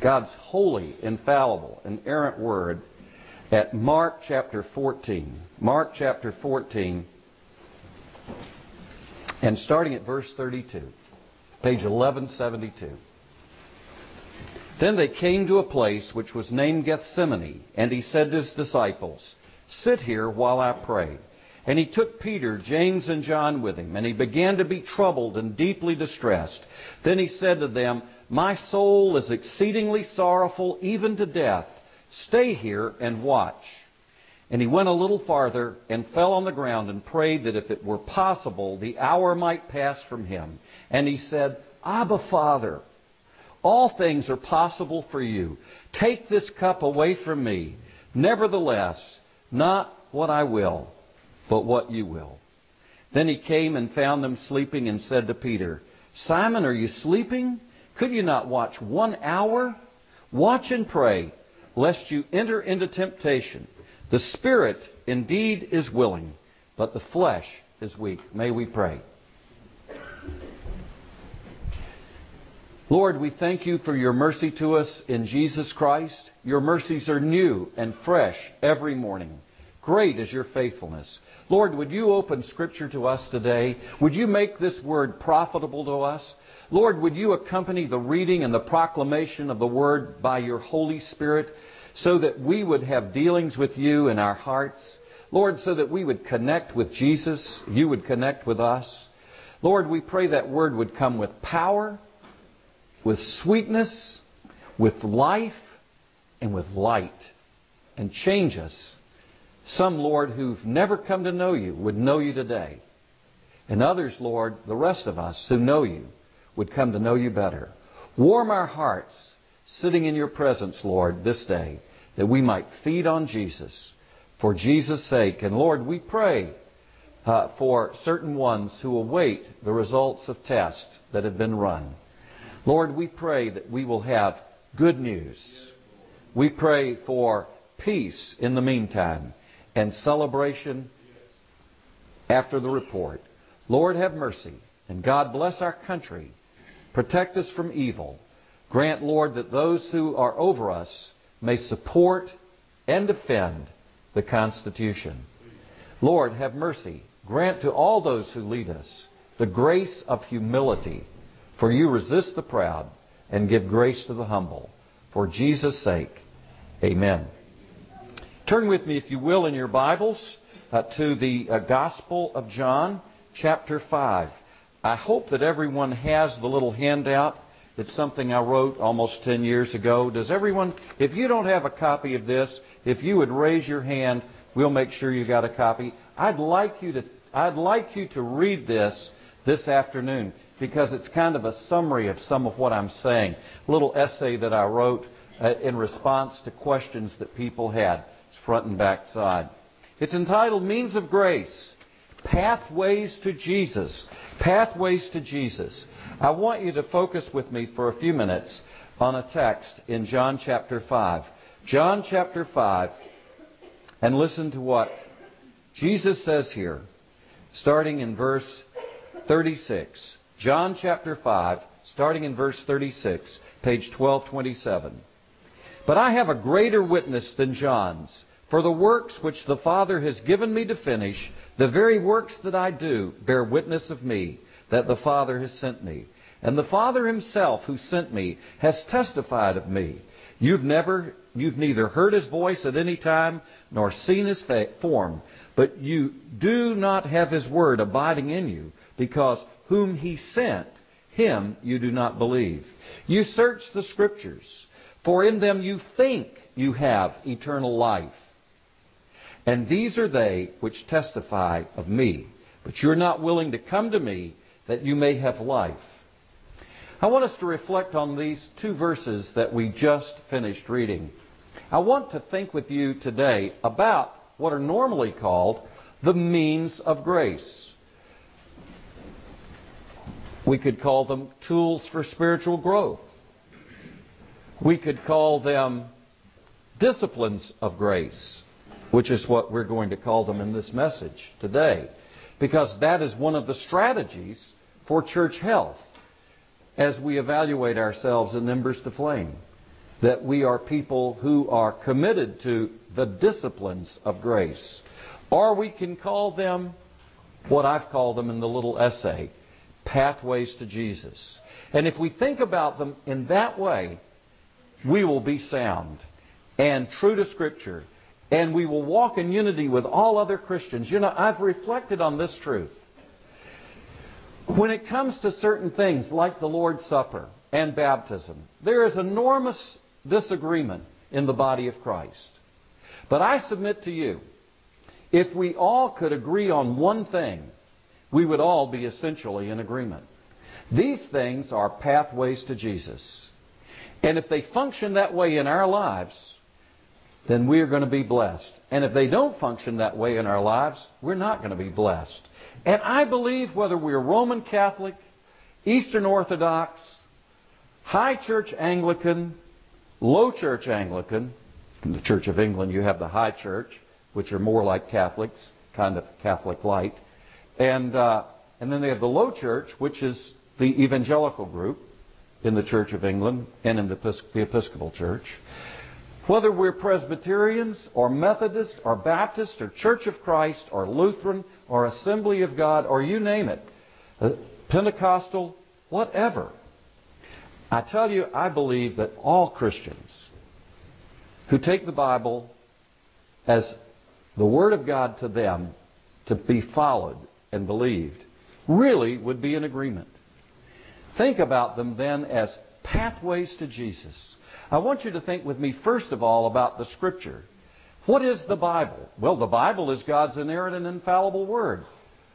God's holy, infallible, inerrant Word at Mark chapter 14. Mark chapter 14, and starting at verse 32, page 1172. Then they came to a place which was named Gethsemane, and he said to his disciples, "Sit here while I pray." And he took Peter, James, and John with him, and he began to be troubled and deeply distressed. Then he said to them, "My soul is exceedingly sorrowful, even to death. Stay here and watch." And he went a little farther and fell on the ground and prayed that if it were possible, the hour might pass from him. And he said, "Abba, Father, all things are possible for you. Take this cup away from me. Nevertheless, not what I will, but what you will." Then he came and found them sleeping and said to Peter, "Simon, are you sleeping? Could you not watch 1 hour? Watch and pray, lest you enter into temptation. The spirit indeed is willing, but the flesh is weak." May we pray. Lord, we thank you for your mercy to us in Jesus Christ. Your mercies are new and fresh every morning. Great is your faithfulness. Lord, would you open Scripture to us today? Would you make this word profitable to us? Lord, would you accompany the reading and the proclamation of the word by your Holy Spirit so that we would have dealings with you in our hearts? Lord, so that we would connect with Jesus, you would connect with us. Lord, we pray that word would come with power, with sweetness, with life, and with light, and change us. Some, Lord, who've never come to know you would know you today. And others, Lord, the rest of us who know you, would come to know you better. Warm our hearts sitting in your presence, Lord, this day, that we might feed on Jesus for Jesus' sake. And Lord, we pray for certain ones who await the results of tests that have been run. Lord, we pray that we will have good news. We pray for peace in the meantime and celebration after the report. Lord, have mercy, and God bless our country. Protect us from evil. Grant, Lord, that those who are over us may support and defend the Constitution. Lord, have mercy. Grant to all those who lead us the grace of humility, for you resist the proud and give grace to the humble. For Jesus' sake, amen. Turn with me, if you will, in your Bibles to the Gospel of John, chapter 5. I hope that everyone has the little handout. It's something I wrote almost 10 years ago. Does everyone, if you don't have a copy of this, if you would raise your hand, we'll make sure you got a copy. I'd like you to read this afternoon, because it's kind of a summary of some of what I'm saying. A little essay that I wrote in response to questions that people had. It's front and back side. It's entitled Means of Grace, Pathways to Jesus. Pathways to Jesus. I want you to focus with me for a few minutes on a text in John chapter 5. John chapter 5, and listen to what Jesus says here, starting in verse 36. John chapter 5, starting in verse 36, page 1227. "But I have a greater witness than John's, for the works which the Father has given me to finish, the very works that I do, bear witness of me, that the Father has sent me. And the Father himself who sent me has testified of me. You've neither heard his voice at any time, nor seen his form, but you do not have his word abiding in you, because whom he sent, him you do not believe. You search the Scriptures, for in them you think you have eternal life. And these are they which testify of me. But you're not willing to come to me that you may have life." I want us to reflect on these two verses that we just finished reading. I want to think with you today about what are normally called the means of grace. We could call them tools for spiritual growth. We could call them disciplines of grace, which is what we're going to call them in this message today, because that is one of the strategies for church health as we evaluate ourselves in Embers to Flame. that we are people who are committed to the disciplines of grace. Or we can call them what I've called them in the little essay, pathways to Jesus. And if we think about them in that way, we will be sound and true to Scripture. And we will walk in unity with all other Christians. You know, I've reflected on this truth. When it comes to certain things like the Lord's Supper and baptism, there is enormous disagreement in the body of Christ. But I submit to you, if we all could agree on one thing, we would all be essentially in agreement. These things are pathways to Jesus. And if they function that way in our lives, then we're going to be blessed. And if they don't function that way in our lives, we're not going to be blessed. And I believe whether we're Roman Catholic, Eastern Orthodox, High Church Anglican, Low Church Anglican, in the Church of England you have the High Church, which are more like Catholics, kind of Catholic light. And then they have the Low Church, which is the evangelical group in the Church of England and in the Episcopal Church. Whether we're Presbyterians or Methodist or Baptist or Church of Christ or Lutheran or Assembly of God or you name it, Pentecostal, whatever. I tell you, I believe that all Christians who take the Bible as the Word of God to them to be followed and believed really would be in agreement. Think about them then as pathways to Jesus. I want you to think with me first of all about the Scripture. What is the Bible? Well, the Bible is God's inerrant and infallible Word.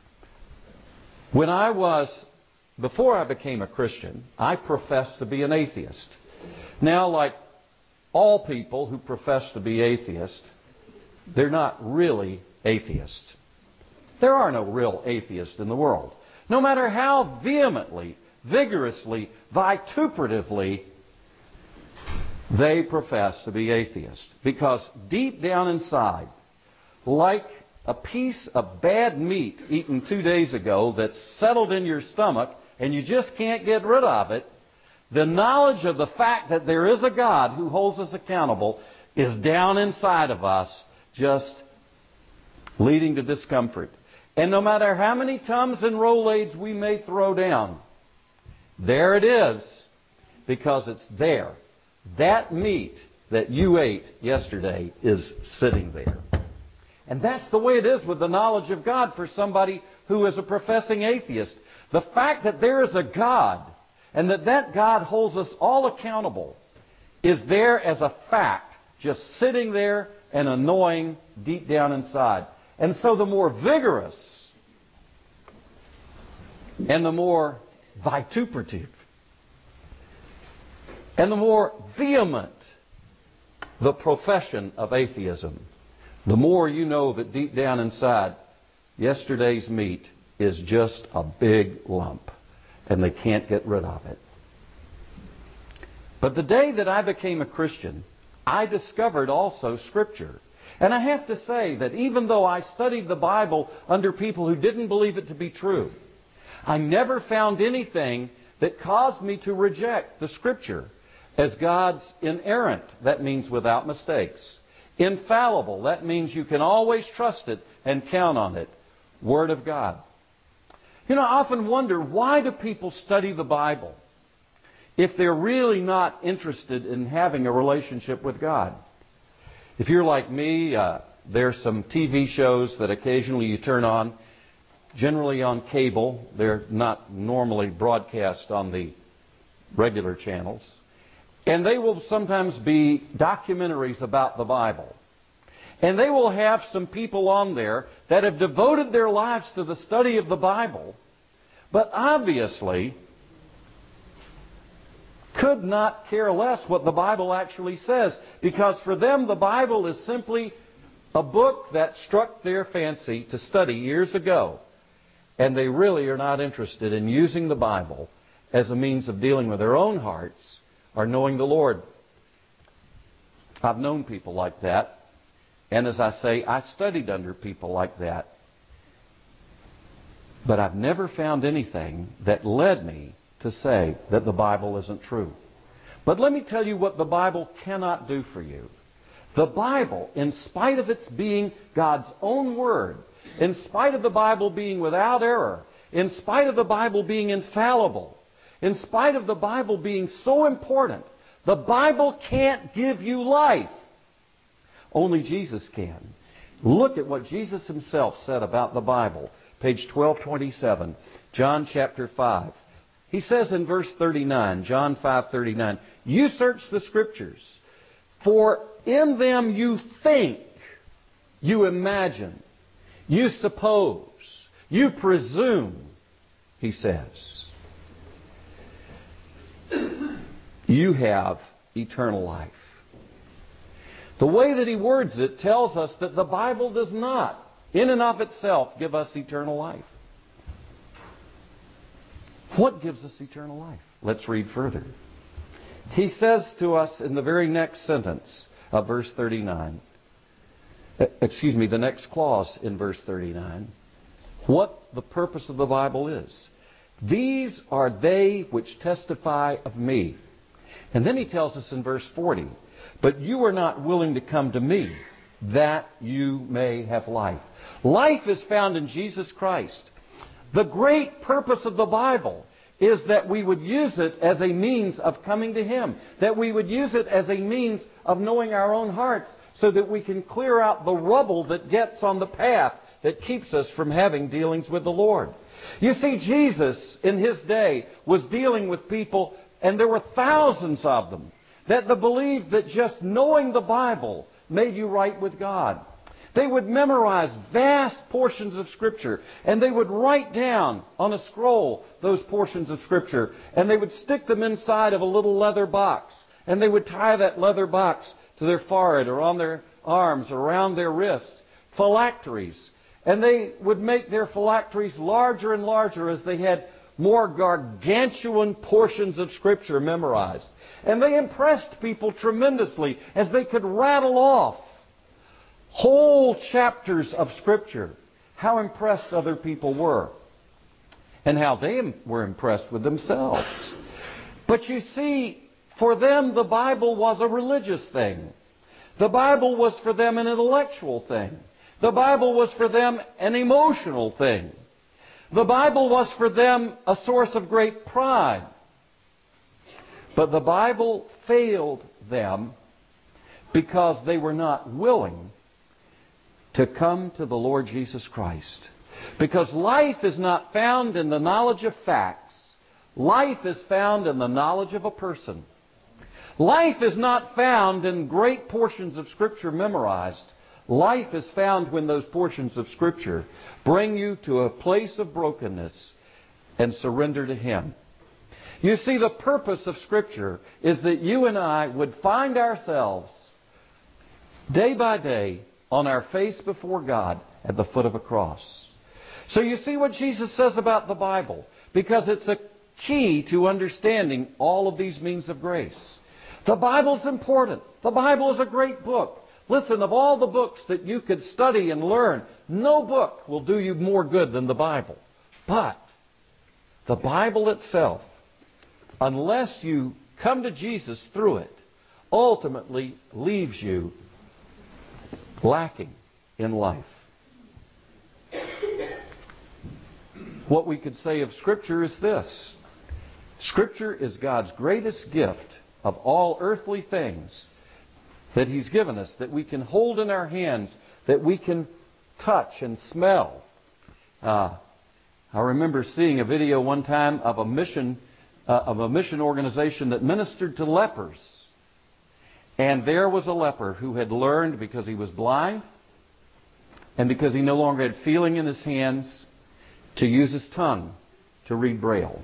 Before I became a Christian, I professed to be an atheist. Now, like all people who profess to be atheists, they're not really atheists. There are no real atheists in the world. No matter how vehemently, vigorously, vituperatively they profess to be atheists. Because deep down inside, like a piece of bad meat eaten 2 days ago that's settled in your stomach and you just can't get rid of it, the knowledge of the fact that there is a God who holds us accountable is down inside of us, just leading to discomfort. And no matter how many Tums and Rolaids we may throw down, there it is, because it's there. That meat that you ate yesterday is sitting there. And that's the way it is with the knowledge of God for somebody who is a professing atheist. The fact that there is a God and that God holds us all accountable is there as a fact, just sitting there and annoying deep down inside. And so the more vigorous and the more vituperative and the more vehement the profession of atheism, the more you know that deep down inside, yesterday's meat is just a big lump, and they can't get rid of it. But the day that I became a Christian, I discovered also Scripture. And I have to say that even though I studied the Bible under people who didn't believe it to be true, I never found anything that caused me to reject the Scripture as God's inerrant, that means without mistakes. Infallible, that means you can always trust it and count on it. Word of God. You know, I often wonder, why do people study the Bible if they're really not interested in having a relationship with God? If you're like me, there's some TV shows that occasionally you turn on, generally on cable. They're not normally broadcast on the regular channels. And they will sometimes be documentaries about the Bible. And they will have some people on there that have devoted their lives to the study of the Bible, but obviously could not care less what the Bible actually says, because for them the Bible is simply a book that struck their fancy to study years ago. And they really are not interested in using the Bible as a means of dealing with their own hearts or knowing the Lord. I've known people like that. And as I say, I studied under people like that. But I've never found anything that led me to say that the Bible isn't true. But let me tell you what the Bible cannot do for you. The Bible, in spite of its being God's own Word, in spite of the Bible being without error, in spite of the Bible being infallible, in spite of the Bible being so important, the Bible can't give you life. Only Jesus can. Look at what Jesus himself said about the Bible. Page 1227, John chapter 5. He says in verse 39, John 5:39, "You search the Scriptures, for in them you think, you imagine, you suppose, you presume," he says, "you have eternal life." The way that he words it tells us that the Bible does not, in and of itself, give us eternal life. What gives us eternal life? Let's read further. He says to us in the very next sentence of verse 39, the next clause in verse 39, what the purpose of the Bible is. "These are they which testify of me." And then he tells us in verse 40, "But you are not willing to come to me, that you may have life." Life is found in Jesus Christ. The great purpose of the Bible is that we would use it as a means of coming to Him, that we would use it as a means of knowing our own hearts, so that we can clear out the rubble that gets on the path that keeps us from having dealings with the Lord. You see, Jesus in His day was dealing with people, and there were thousands of them, that believed that just knowing the Bible made you right with God. They would memorize vast portions of Scripture, and they would write down on a scroll those portions of Scripture, and they would stick them inside of a little leather box, and they would tie that leather box to their forehead or on their arms or around their wrists, phylacteries. And they would make their phylacteries larger and larger as they had more gargantuan portions of Scripture memorized. And they impressed people tremendously as they could rattle off whole chapters of Scripture. How impressed other people were. And how they were impressed with themselves. But you see, for them the Bible was a religious thing. The Bible was for them an intellectual thing. The Bible was for them an emotional thing. The Bible was for them a source of great pride. But the Bible failed them because they were not willing to come to the Lord Jesus Christ. Because life is not found in the knowledge of facts. Life is found in the knowledge of a person. Life is not found in great portions of Scripture memorized. Life is found when those portions of Scripture bring you to a place of brokenness and surrender to Him. You see, the purpose of Scripture is that you and I would find ourselves day by day on our face before God at the foot of a cross. So you see what Jesus says about the Bible, because it's a key to understanding all of these means of grace. The Bible's important. The Bible is a great book. Listen, of all the books that you could study and learn, no book will do you more good than the Bible. But the Bible itself, unless you come to Jesus through it, ultimately leaves you lacking in life. What we could say of Scripture is this. Scripture is God's greatest gift of all earthly things that He's given us, that we can hold in our hands, that we can touch and smell. I remember seeing a video one time of a mission organization that ministered to lepers. And there was a leper who had learned, because he was blind and because he no longer had feeling in his hands, to use his tongue to read Braille.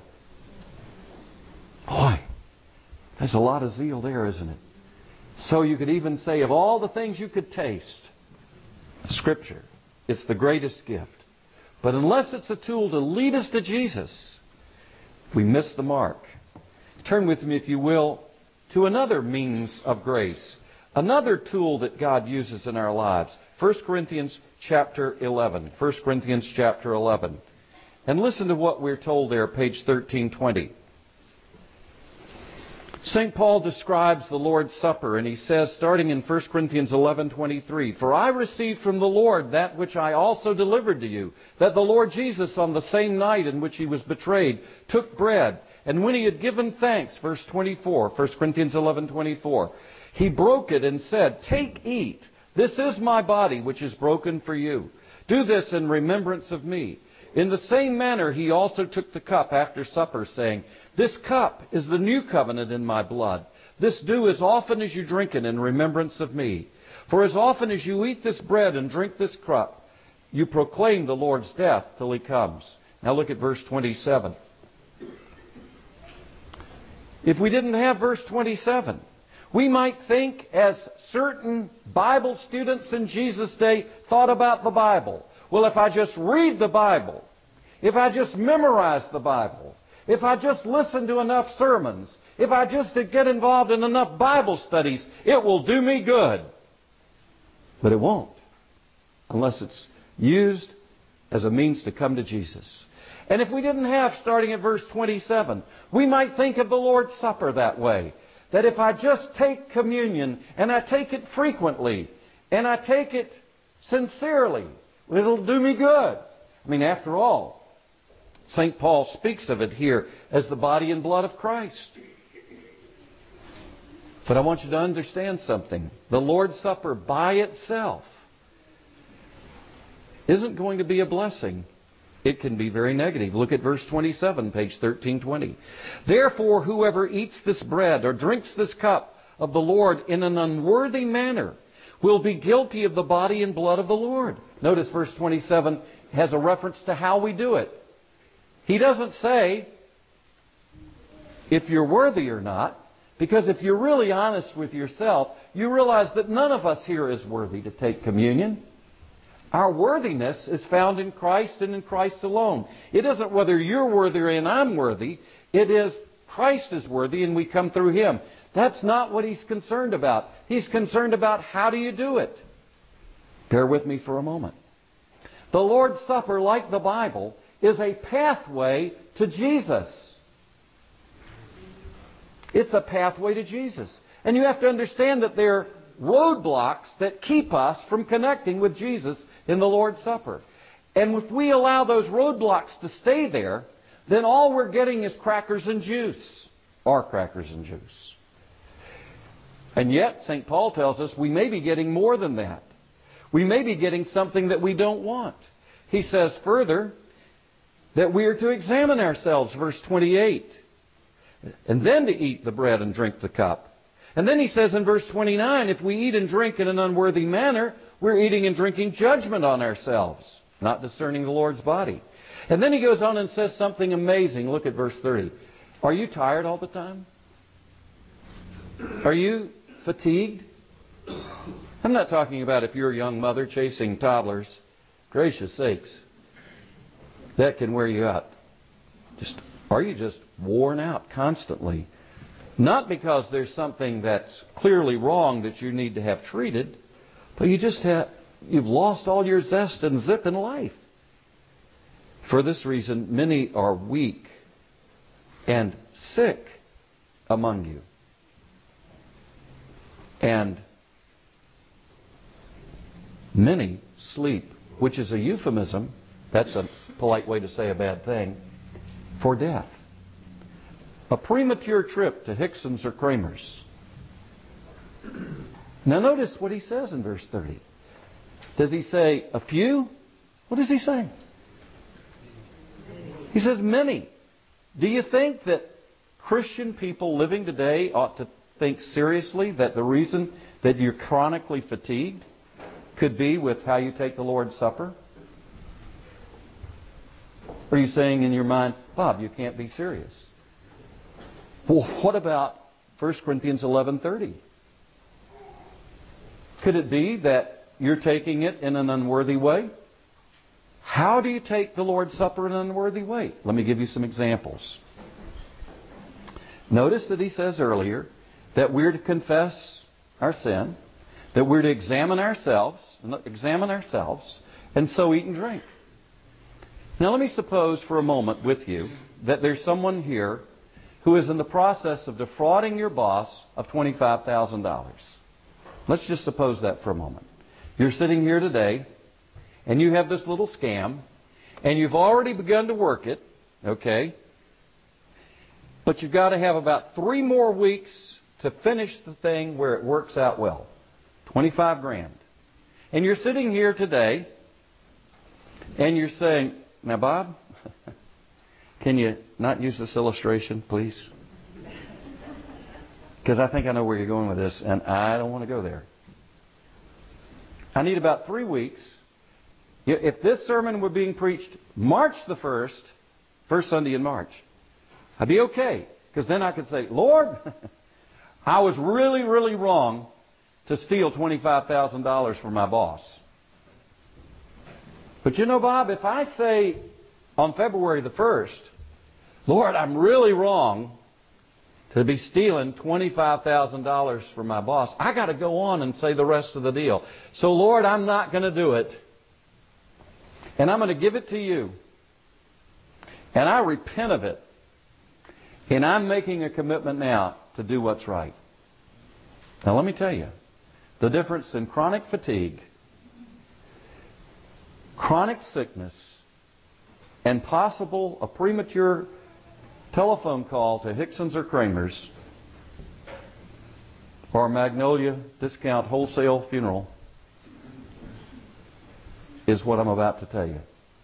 Boy, there's a lot of zeal there, isn't it? So you could even say, of all the things you could taste, Scripture, it's the greatest gift. But unless it's a tool to lead us to Jesus, we miss the mark. Turn with me, if you will, to another means of grace, another tool that God uses in our lives. 1 Corinthians chapter 11. 1 Corinthians chapter 11. And listen to what we're told there, page 1320. St. Paul describes the Lord's Supper, and he says, starting in 1 Corinthians 11:23, "For I received from the Lord that which I also delivered to you, that the Lord Jesus, on the same night in which he was betrayed, took bread, and when he had given thanks," verse 24, 1 Corinthians 11:24, "he broke it and said, 'Take, eat. This is my body, which is broken for you. Do this in remembrance of me.' In the same manner he also took the cup after supper, saying, 'This cup is the new covenant in my blood. This do as often as you drink it in remembrance of me. For as often as you eat this bread and drink this cup, you proclaim the Lord's death till he comes.'" Now look at verse 27. If we didn't have verse 27, we might think, as certain Bible students in Jesus' day thought about the Bible, well, if I just read the Bible, if I just memorize the Bible, if I just listen to enough sermons, if I just get involved in enough Bible studies, it will do me good. But it won't, unless it's used as a means to come to Jesus. And if we didn't have, starting at verse 27, we might think of the Lord's Supper that way. That if I just take communion, and I take it frequently, and I take it sincerely, it'll do me good. I mean, after all, St. Paul speaks of it here as the body and blood of Christ. But I want you to understand something. The Lord's Supper by itself isn't going to be a blessing. It can be very negative. Look at verse 27, page 1320. "Therefore, whoever eats this bread or drinks this cup of the Lord in an unworthy manner will be guilty of the body and blood of the Lord." Notice verse 27 has a reference to how we do it. He doesn't say if you're worthy or not, because if you're really honest with yourself, you realize that none of us here is worthy to take communion. Our worthiness is found in Christ and in Christ alone. It isn't whether you're worthy and I'm worthy. It is Christ is worthy and we come through him. That's not what he's concerned about. He's concerned about how do you do it. Bear with me for a moment. The Lord's Supper, like the Bible, is a pathway to Jesus. It's a pathway to Jesus. And you have to understand that there are roadblocks that keep us from connecting with Jesus in the Lord's Supper. And if we allow those roadblocks to stay there, then all we're getting is crackers and juice. Or crackers and juice. And yet, St. Paul tells us we may be getting more than that. We may be getting something that we don't want. He says further that we are to examine ourselves, verse 28, and then to eat the bread and drink the cup. And then he says in verse 29, if we eat and drink in an unworthy manner, we're eating and drinking judgment on ourselves, not discerning the Lord's body. And then he goes on and says something amazing. Look at verse 30. Are you tired all the time? Are you fatigued? I'm not talking about if you're a young mother chasing toddlers. Gracious sakes. That can wear you out. Are you just worn out constantly? Not because there's something that's clearly wrong that you need to have treated, but you've lost all your zest and zip in life. For this reason, many are weak and sick among you. And many sleep, which is a euphemism, that's a polite way to say a bad thing, for death. A premature trip to Hickson's or Kramer's. Now notice what he says in verse 30. Does he say a few? What does he say? He says many. Do you think that Christian people living today ought to think seriously that the reason that you're chronically fatigued could be with how you take the Lord's Supper? Are you saying in your mind, Bob, you can't be serious? Well, what about 1 Corinthians 11:30? Could it be that you're taking it in an unworthy way? How do you take the Lord's Supper in an unworthy way? Let me give you some examples. Notice that he says earlier that we're to confess our sin, that we're to examine ourselves, and so eat and drink. Now let me suppose for a moment with you that there's someone here who is in the process of defrauding your boss of $25,000. Let's just suppose that for a moment. You're sitting here today, and you have this little scam, and you've already begun to work it, okay? But you've got to have about 3 more weeks to finish the thing where it works out well. 25 grand. And you're sitting here today, and you're saying, now, Bob, can you not use this illustration, please? Because I think I know where you're going with this, and I don't want to go there. I need about 3 weeks. If this sermon were being preached March the 1st, first Sunday in March, I'd be okay. Because then I could say, Lord, I was really, really wrong to steal $25,000 from my boss. But you know, Bob, if I say on February the 1st, Lord, I'm really wrong to be stealing $25,000 from my boss, I got to go on and say the rest of the deal. So, Lord, I'm not going to do it. And I'm going to give it to you. And I repent of it. And I'm making a commitment now to do what's right. Now, let me tell you, the difference in chronic fatigue, chronic sickness, and possible a premature telephone call to Hickson's or Kramer's or Magnolia Discount Wholesale Funeral is what I'm about to tell you.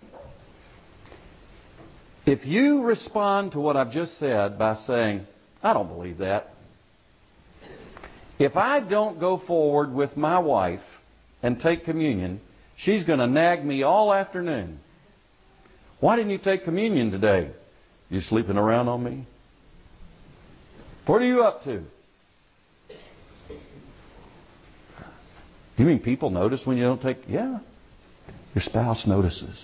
If you respond to what I've just said by saying, I don't believe that. If I don't go forward with my wife and take communion, she's going to nag me all afternoon. Why didn't you take communion today? You sleeping around on me? What are you up to? You mean people notice when you don't take? Yeah. Your spouse notices.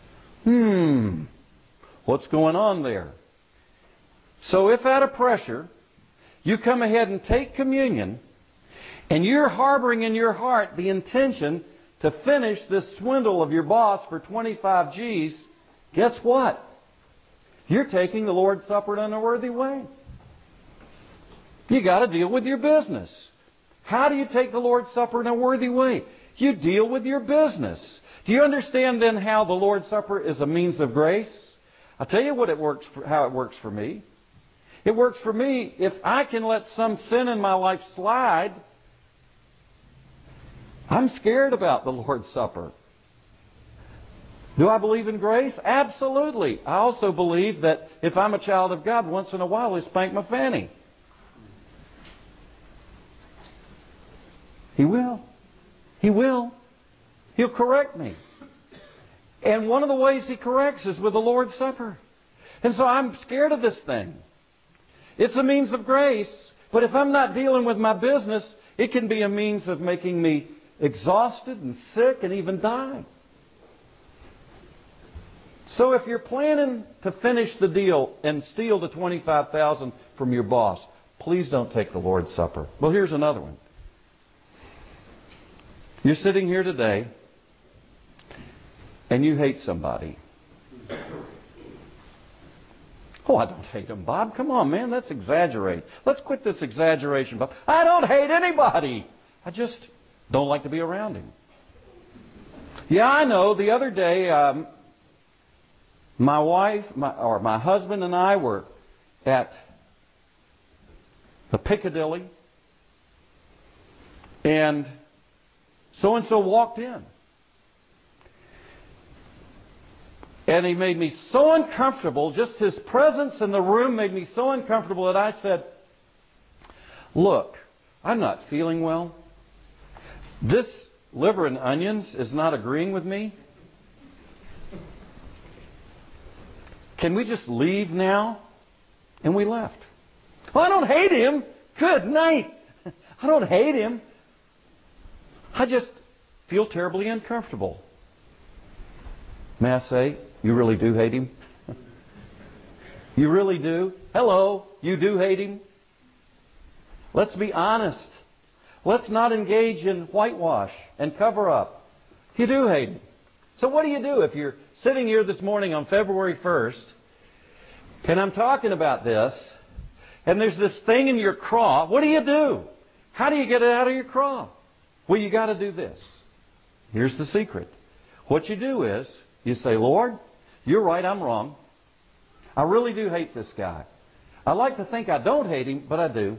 What's going on there? So if out of pressure, you come ahead and take communion, and you're harboring in your heart the intention to finish this swindle of your boss for 25 G's, guess what? You're taking the Lord's Supper in an unworthy way. You got to deal with your business. How do you take the Lord's Supper in a worthy way? You deal with your business. Do you understand then how the Lord's Supper is a means of grace? I'll tell you how it works for me. It works for me if I can let some sin in my life slide. I'm scared about the Lord's Supper. Do I believe in grace? Absolutely. I also believe that if I'm a child of God, once in a while He'll spank my fanny. He will. He will. He'll correct me. And one of the ways He corrects is with the Lord's Supper. And so I'm scared of this thing. It's a means of grace, but if I'm not dealing with my business, it can be a means of making me exhausted and sick and even die. So if you're planning to finish the deal and steal the $25,000 from your boss, please don't take the Lord's Supper. Well, here's another one. You're sitting here today and you hate somebody. Oh, I don't hate him, Bob. Come on, man, let's exaggerate. Let's quit this exaggeration, Bob. I don't hate anybody. I just don't like to be around him. Yeah, I know. The other day, my husband and I were at the Piccadilly, and so-and-so walked in. And he made me so uncomfortable, just his presence in the room made me so uncomfortable that I said, look, I'm not feeling well. This liver and onions is not agreeing with me. Can we just leave now? And we left. Well, I don't hate him. Good night. I don't hate him. I just feel terribly uncomfortable. May I say, you really do hate him? You really do? Hello, you do hate him? Let's be honest. Let's not engage in whitewash and cover up. You do hate him. So what do you do if you're sitting here this morning on February 1st, and I'm talking about this, and there's this thing in your craw, what do? How do you get it out of your craw? Well, you got to do this. Here's the secret. What you do is, you say, Lord, you're right, I'm wrong. I really do hate this guy. I like to think I don't hate him, but I do.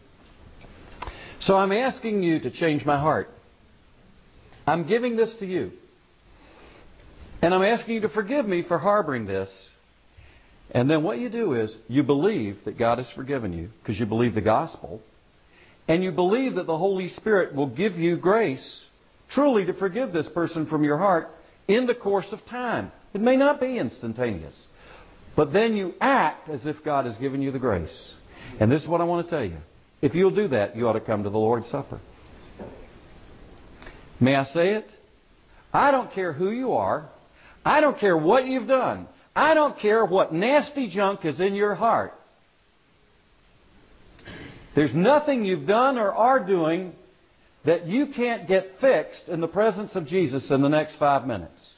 So I'm asking you to change my heart. I'm giving this to you. And I'm asking you to forgive me for harboring this. And then what you do is, you believe that God has forgiven you, because you believe the gospel. And you believe that the Holy Spirit will give you grace truly to forgive this person from your heart in the course of time. It may not be instantaneous. But then you act as if God has given you the grace. And this is what I want to tell you. If you'll do that, you ought to come to the Lord's Supper. May I say it? I don't care who you are. I don't care what you've done. I don't care what nasty junk is in your heart. There's nothing you've done or are doing that you can't get fixed in the presence of Jesus in the next 5 minutes.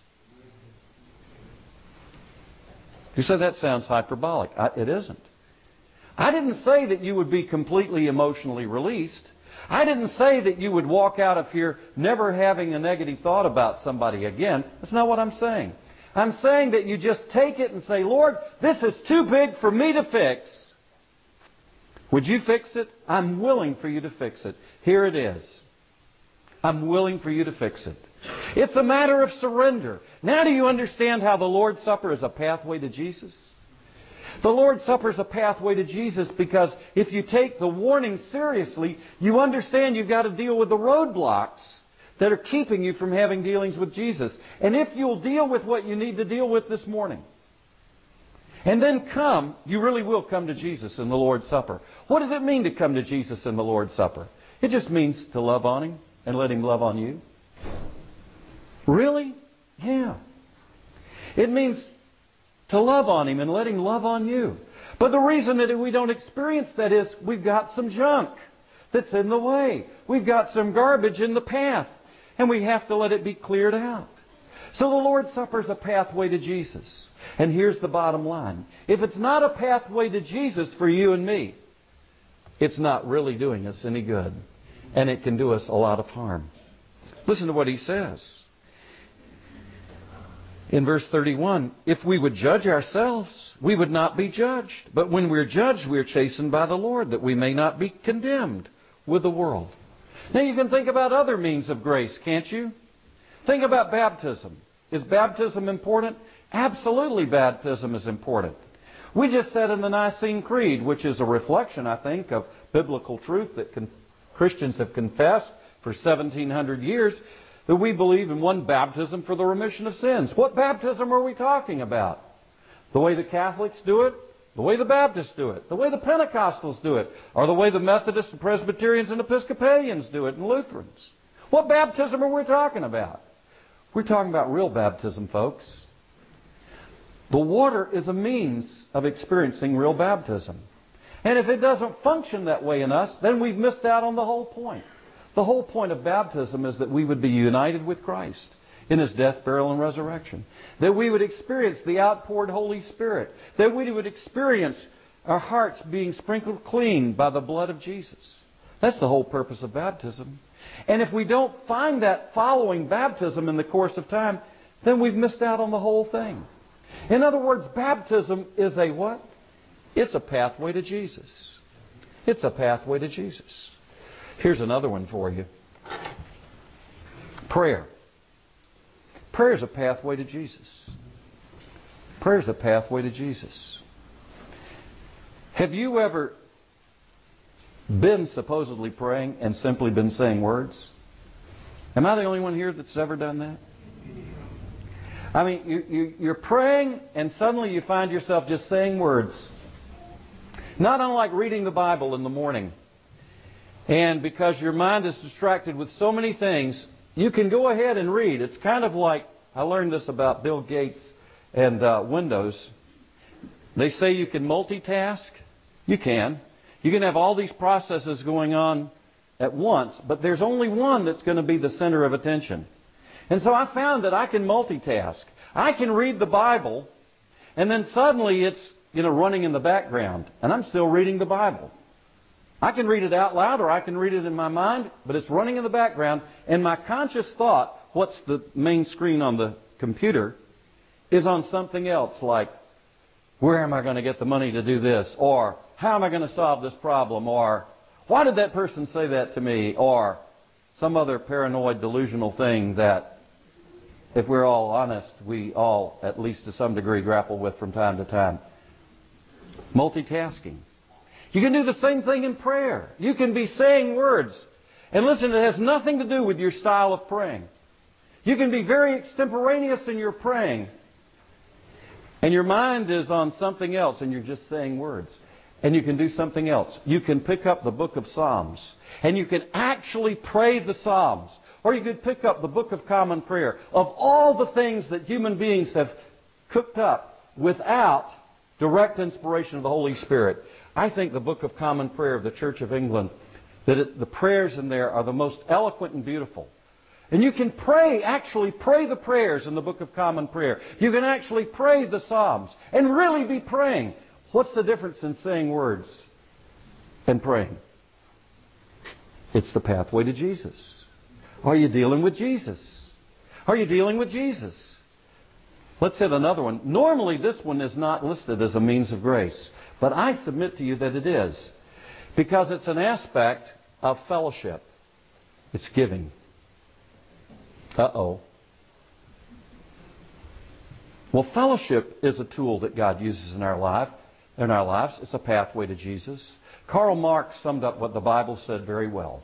You say that sounds hyperbolic. It isn't. I didn't say that you would be completely emotionally released. I didn't say that you would walk out of here never having a negative thought about somebody again. That's not what I'm saying. I'm saying that you just take it and say, Lord, this is too big for me to fix. Would you fix it? I'm willing for you to fix it. Here it is. I'm willing for you to fix it. It's a matter of surrender. Now do you understand how the Lord's Supper is a pathway to Jesus? The Lord's Supper is a pathway to Jesus because if you take the warning seriously, you understand you've got to deal with the roadblocks that are keeping you from having dealings with Jesus. And if you'll deal with what you need to deal with this morning, and then come, you really will come to Jesus in the Lord's Supper. What does it mean to come to Jesus in the Lord's Supper? It just means to love on Him and let Him love on you. Really? Yeah. It means to love on Him and let Him love on you. But the reason that we don't experience that is we've got some junk that's in the way. We've got some garbage in the path. And we have to let it be cleared out. So the Lord's Supper is a pathway to Jesus. And here's the bottom line. If it's not a pathway to Jesus for you and me, it's not really doing us any good. And it can do us a lot of harm. Listen to what he says. In verse 31, if we would judge ourselves, we would not be judged. But when we're judged, we're chastened by the Lord, that we may not be condemned with the world. Now you can think about other means of grace, can't you? Think about baptism. Is baptism important? Absolutely, baptism is important. We just said in the Nicene Creed, which is a reflection, I think, of biblical truth that Christians have confessed for 1,700 years, that we believe in one baptism for the remission of sins. What baptism are we talking about? The way the Catholics do it? The way the Baptists do it? The way the Pentecostals do it? Or the way the Methodists and Presbyterians and Episcopalians do it and Lutherans? What baptism are we talking about? We're talking about real baptism, folks. The water is a means of experiencing real baptism. And if it doesn't function that way in us, then we've missed out on the whole point. The whole point of baptism is that we would be united with Christ in His death, burial, and resurrection. That we would experience the outpoured Holy Spirit. That we would experience our hearts being sprinkled clean by the blood of Jesus. That's the whole purpose of baptism. And if we don't find that following baptism in the course of time, then we've missed out on the whole thing. In other words, baptism is a what? It's a pathway to Jesus. It's a pathway to Jesus. Here's another one for you. Prayer. Prayer is a pathway to Jesus. Prayer is a pathway to Jesus. Have you ever been supposedly praying and simply been saying words? Am I the only one here that's ever done that? I mean, you're praying and suddenly you find yourself just saying words. Not unlike reading the Bible in the morning. And because your mind is distracted with so many things, you can go ahead and read. It's kind of like, I learned this about Bill Gates and Windows. They say you can multitask. You can. You can have all these processes going on at once, but there's only one that's going to be the center of attention. And so I found that I can multitask. I can read the Bible, and then suddenly it's running in the background, and I'm still reading the Bible. I can read it out loud or I can read it in my mind, but it's running in the background, and my conscious thought, what's the main screen on the computer, is on something else, like, where am I going to get the money to do this? Or, how am I going to solve this problem? Or, why did that person say that to me? Or, some other paranoid, delusional thing that, if we're all honest, we all, at least to some degree, grapple with from time to time. Multitasking. You can do the same thing in prayer. You can be saying words. And listen, it has nothing to do with your style of praying. You can be very extemporaneous in your praying, and your mind is on something else, and you're just saying words. And you can do something else. You can pick up the book of Psalms, and you can actually pray the Psalms. Or you could pick up the Book of Common Prayer. Of all the things that human beings have cooked up without direct inspiration of the Holy Spirit, I think the Book of Common Prayer of the Church of England, the prayers in there are the most eloquent and beautiful. And you can actually pray the prayers in the Book of Common Prayer. You can actually pray the Psalms and really be praying. What's the difference in saying words and praying? It's the pathway to Jesus. Are you dealing with Jesus? Are you dealing with Jesus? Let's hit another one. Normally this one is not listed as a means of grace, but I submit to you that it is, because it's an aspect of fellowship. It's giving. Uh-oh. Well, fellowship is a tool that God uses in our lives. It's a pathway to Jesus. Karl Marx summed up what the Bible said very well.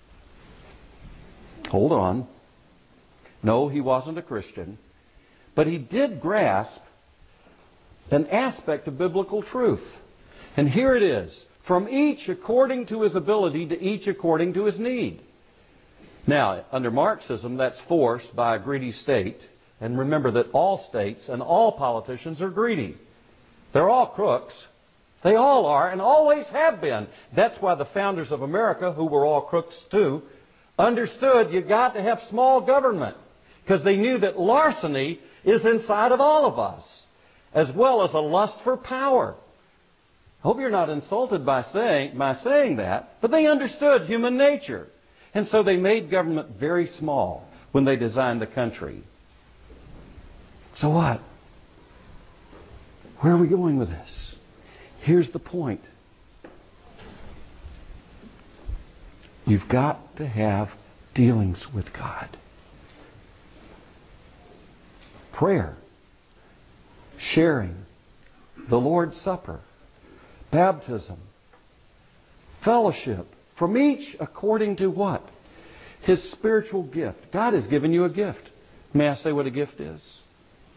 Hold on. No, he wasn't a Christian, but he did grasp an aspect of biblical truth. And here it is. From each according to his ability, to each according to his need. Now, under Marxism, that's forced by a greedy state. And remember that all states and all politicians are greedy. They're all crooks. They all are and always have been. That's why the founders of America, who were all crooks too, understood you got to have small government. Because they knew that larceny is inside of all of us, as well as a lust for power. I hope you're not insulted by saying that, but they understood human nature. And so they made government very small when they designed the country. So what? Where are we going with this? Here's the point. You've got to have dealings with God. Prayer, sharing, the Lord's Supper, baptism, fellowship, from each according to what? His spiritual gift. God has given you a gift. May I say what a gift is?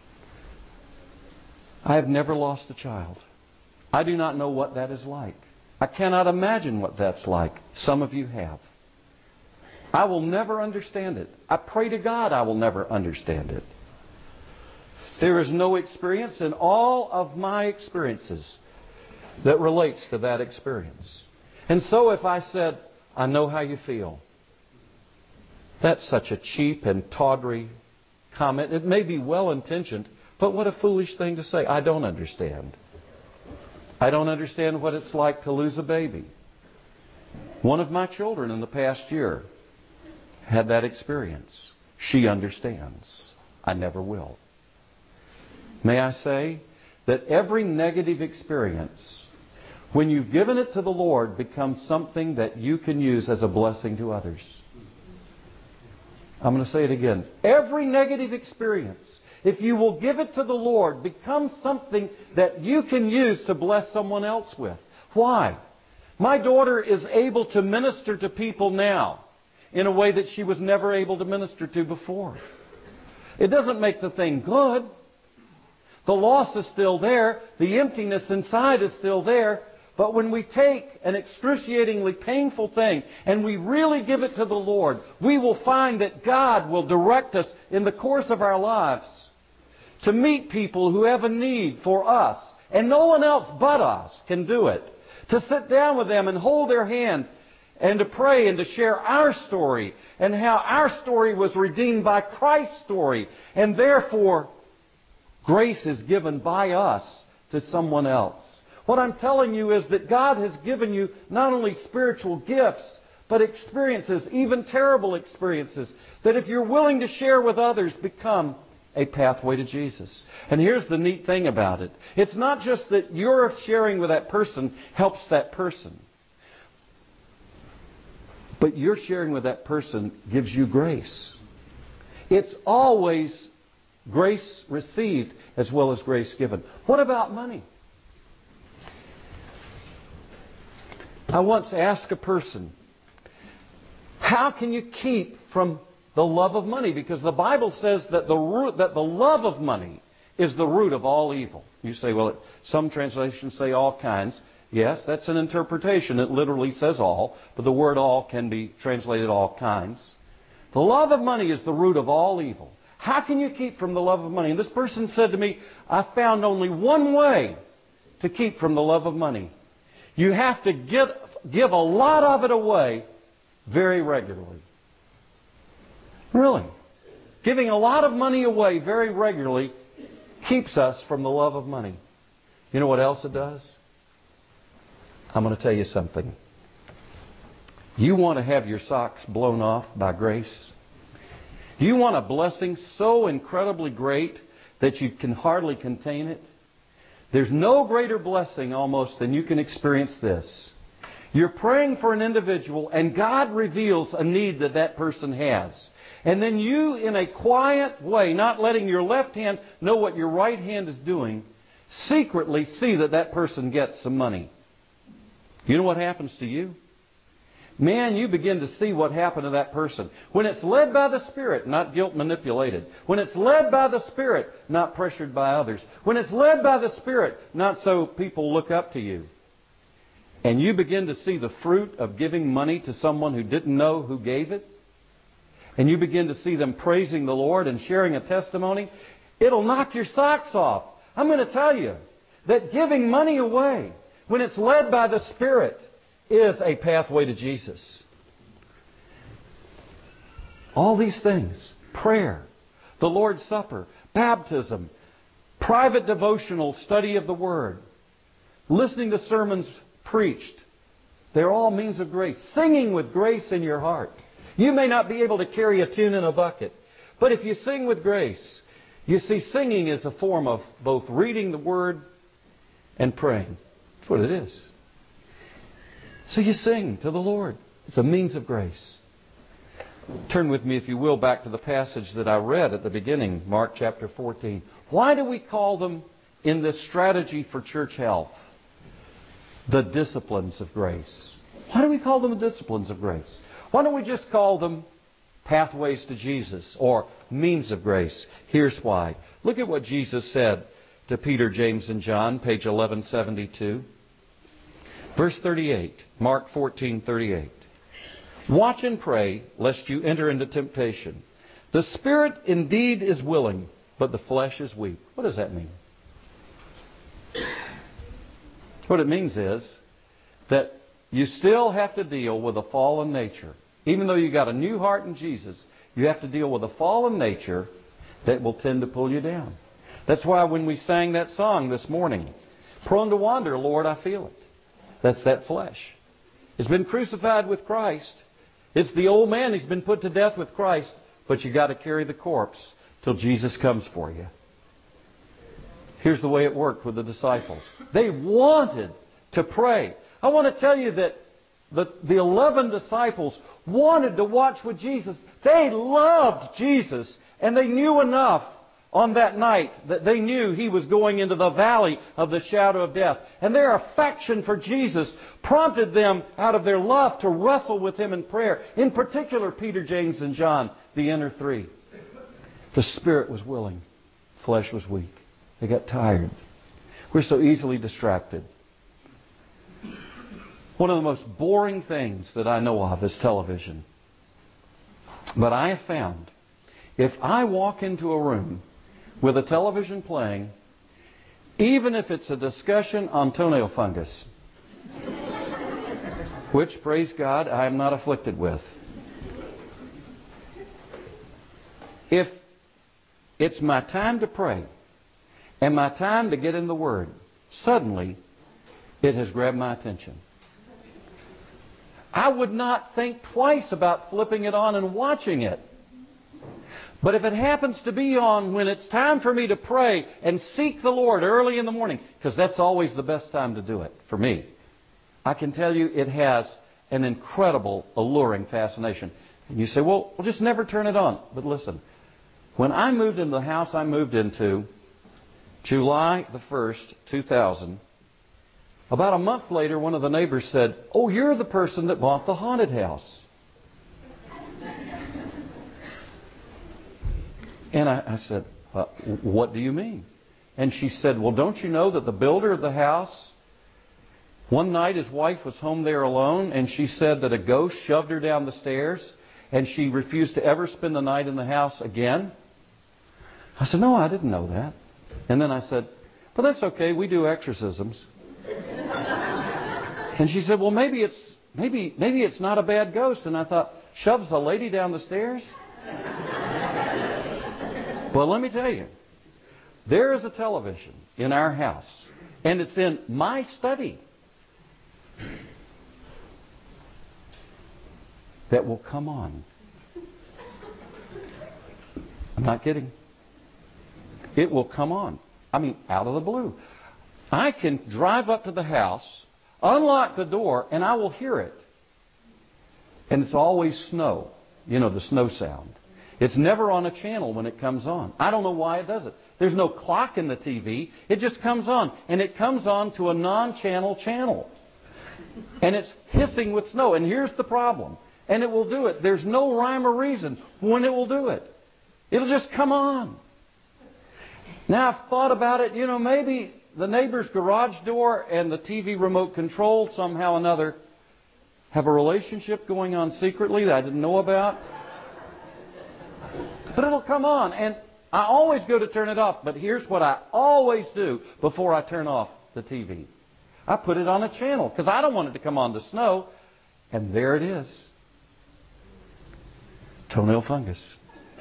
I have never lost a child. I do not know what that is like. I cannot imagine what that's like. Some of you have. I will never understand it. I pray to God I will never understand it. There is no experience in all of my experiences that relates to that experience. And so if I said, I know how you feel, that's such a cheap and tawdry comment. It may be well-intentioned, but what a foolish thing to say. I don't understand. I don't understand what it's like to lose a baby. One of my children in the past year had that experience. She understands. I never will. May I say that every negative experience, when you've given it to the Lord, becomes something that you can use as a blessing to others. I'm going to say it again. Every negative experience, if you will give it to the Lord, becomes something that you can use to bless someone else with. Why? My daughter is able to minister to people now in a way that she was never able to minister to before. It doesn't make the thing good. The loss is still there. The emptiness inside is still there. But when we take an excruciatingly painful thing and we really give it to the Lord, we will find that God will direct us in the course of our lives to meet people who have a need for us. And no one else but us can do it. To sit down with them and hold their hand and to pray and to share our story and how our story was redeemed by Christ's story. And therefore, grace is given by us to someone else. What I'm telling you is that God has given you not only spiritual gifts, but experiences, even terrible experiences, that if you're willing to share with others, become a pathway to Jesus. And here's the neat thing about it. It's not just that your sharing with that person helps that person, but your sharing with that person gives you grace. It's always grace received as well as grace given. What about money? I once asked a person, how can you keep from the love of money? Because the Bible says that the love of money is the root of all evil. You say, well, some translations say all kinds. Yes, that's an interpretation. It literally says all, but the word all can be translated all kinds. The love of money is the root of all evil. How can you keep from the love of money? And this person said to me, I found only one way to keep from the love of money. You have to give a lot of it away very regularly. Really. Giving a lot of money away very regularly keeps us from the love of money. You know what else it does? I'm going to tell you something. You want to have your socks blown off by grace? Do you want a blessing so incredibly great that you can hardly contain it? There's no greater blessing almost than you can experience this. You're praying for an individual and God reveals a need that that person has. And then you, in a quiet way, not letting your left hand know what your right hand is doing, secretly see that that person gets some money. You know what happens to you? Man, you begin to see what happened to that person. When it's led by the Spirit, not guilt manipulated. When it's led by the Spirit, not pressured by others. When it's led by the Spirit, not so people look up to you. And you begin to see the fruit of giving money to someone who didn't know who gave it. And you begin to see them praising the Lord and sharing a testimony. It'll knock your socks off. I'm going to tell you that giving money away, when it's led by the Spirit, is a pathway to Jesus. All these things, prayer, the Lord's Supper, baptism, private devotional study of the Word, listening to sermons preached, they're all means of grace. Singing with grace in your heart. You may not be able to carry a tune in a bucket, but if you sing with grace, you see, singing is a form of both reading the Word and praying. That's what it is. So you sing to the Lord. It's a means of grace. Turn with me, if you will, back to the passage that I read at the beginning, Mark chapter 14. Why do we call them, in this strategy for church health, the disciplines of grace? Why do we call them the disciplines of grace? Why don't we just call them pathways to Jesus or means of grace? Here's why. Look at what Jesus said to Peter, James, and John, page 1172. Verse 38, Mark 14:38. Watch and pray, lest you enter into temptation. The spirit indeed is willing, but the flesh is weak. What does that mean? What it means is that you still have to deal with a fallen nature. Even though you got a new heart in Jesus, you have to deal with a fallen nature that will tend to pull you down. That's why when we sang that song this morning, prone to wander, Lord, I feel it. That's that flesh. It's been crucified with Christ. It's the old man. He's been put to death with Christ. But you got to carry the corpse till Jesus comes for you. Here's the way it worked with the disciples. They wanted to pray. I want to tell you that the 11 disciples wanted to watch with Jesus. They loved Jesus. And they knew enough on that night that they knew He was going into the valley of the shadow of death. And their affection for Jesus prompted them out of their love to wrestle with Him in prayer. In particular, Peter, James, and John, the inner three. The spirit was willing. Flesh was weak. They got tired. We're so easily distracted. One of the most boring things that I know of is television. But I have found, if I walk into a room with a television playing, even if it's a discussion on toenail fungus, which, praise God, I am not afflicted with. If it's my time to pray and my time to get in the Word, suddenly it has grabbed my attention. I would not think twice about flipping it on and watching it. But if it happens to be on when it's time for me to pray and seek the Lord early in the morning, because that's always the best time to do it for me, I can tell you it has an incredible, alluring fascination. And you say, well, just never turn it on. But listen, when I moved into the house I moved into, July the 1st, 2000, about a month later, one of the neighbors said, oh, you're the person that bought the haunted house. And I said, what do you mean? And she said, well, don't you know that the builder of the house, one night his wife was home there alone, and she said that a ghost shoved her down the stairs, and she refused to ever spend the night in the house again? I said, no, I didn't know that. And then I said, well, that's okay, we do exorcisms. And she said, well, maybe it's not a bad ghost. And I thought, shoves a lady down the stairs? Well, let me tell you, there is a television in our house, and it's in my study, that will come on. I'm not kidding. It will come on. I mean, out of the blue. I can drive up to the house, unlock the door, and I will hear it. And it's always snow. You know, the snow sound. It's never on a channel when it comes on. I don't know why it does it. There's no clock in the TV. It just comes on. And it comes on to a non-channel channel. And it's hissing with snow. And here's the problem. And it will do it. There's no rhyme or reason when it will do it. It'll just come on. Now I've thought about it. You know, maybe the neighbor's garage door and the TV remote control somehow or another have a relationship going on secretly that I didn't know about. But it'll come on, and I always go to turn it off. But here's what I always do before I turn off the TV. I put it on a channel, because I don't want it to come on to snow. And there it is. Toenail fungus.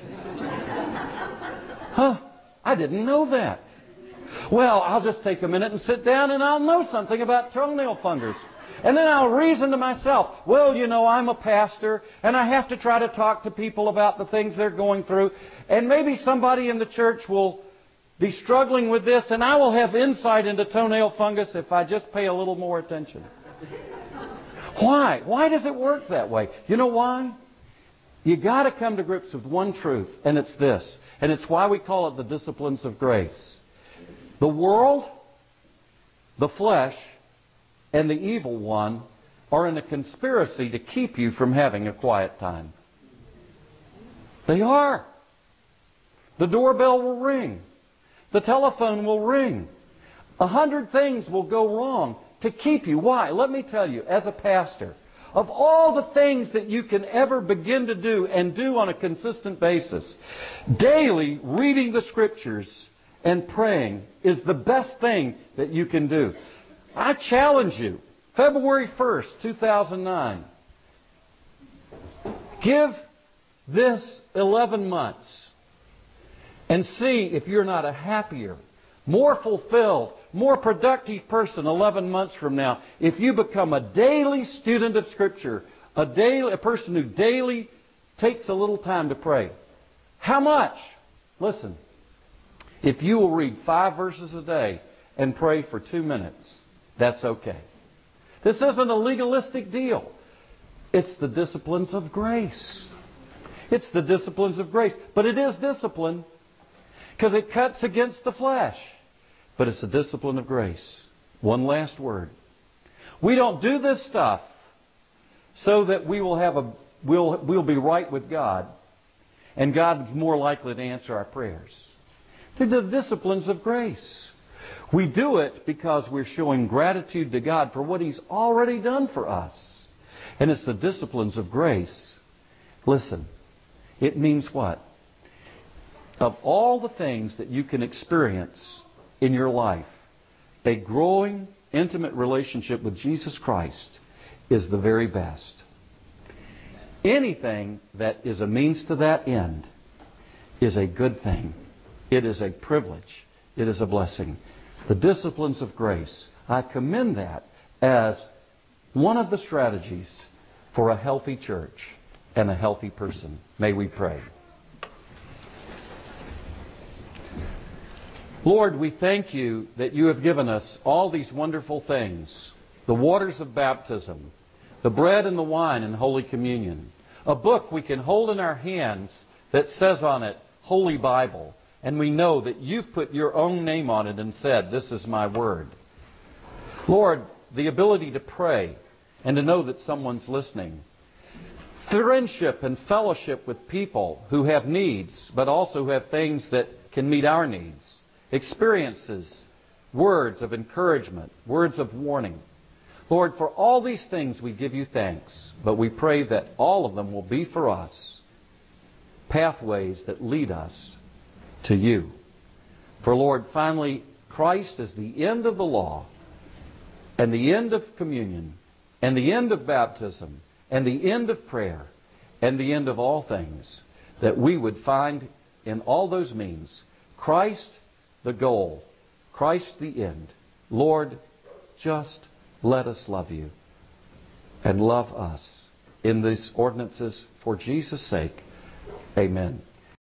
Huh, I didn't know that. Well, I'll just take a minute and sit down, and I'll know something about toenail fungus. And then I'll reason to myself, well, you know, I'm a pastor, and I have to try to talk to people about the things they're going through. And maybe somebody in the church will be struggling with this, and I will have insight into toenail fungus if I just pay a little more attention. Why? Why does it work that way? You know why? You got to come to grips with one truth, and it's this. And it's why we call it the disciplines of grace. The world, the flesh, and the evil one are in a conspiracy to keep you from having a quiet time. They are. The doorbell will ring. The telephone will ring. 100 things will go wrong to keep you. Why? Let me tell you, as a pastor, of all the things that you can ever begin to do and do on a consistent basis, daily reading the Scriptures and praying is the best thing that you can do. I challenge you, February 1st, 2009, give this 11 months and see if you're not a happier, more fulfilled, more productive person 11 months from now if you become a daily student of Scripture, a person who daily takes a little time to pray. How much? Listen, if you will read 5 verses a day and pray for 2 minutes, that's okay. This isn't a legalistic deal. It's the disciplines of grace. It's the disciplines of grace. But it is discipline because it cuts against the flesh. But it's the discipline of grace. One last word. We don't do this stuff so that we will have we'll be right with God, and God is more likely to answer our prayers. They're the disciplines of grace. We do it because we're showing gratitude to God for what He's already done for us. And it's the disciplines of grace. Listen, it means what? Of all the things that you can experience in your life, a growing, intimate relationship with Jesus Christ is the very best. Anything that is a means to that end is a good thing. It is a privilege. It is a blessing. the disciplines of grace. I commend that as one of the strategies for a healthy church and a healthy person. May we pray. Lord, we thank you that you have given us all these wonderful things. The waters of baptism, the bread and the wine in Holy Communion, a book we can hold in our hands that says on it, Holy Bible, and we know that you've put your own name on it and said, this is my word. Lord, the ability to pray and to know that someone's listening. Friendship and fellowship with people who have needs, but also who have things that can meet our needs. Experiences, words of encouragement, words of warning. Lord, for all these things we give you thanks, but we pray that all of them will be for us pathways that lead us to you. For Lord, finally, Christ is the end of the law and the end of communion and the end of baptism and the end of prayer and the end of all things, that we would find in all those means Christ the goal, Christ the end. Lord, just let us love you and love us in these ordinances for Jesus' sake. Amen.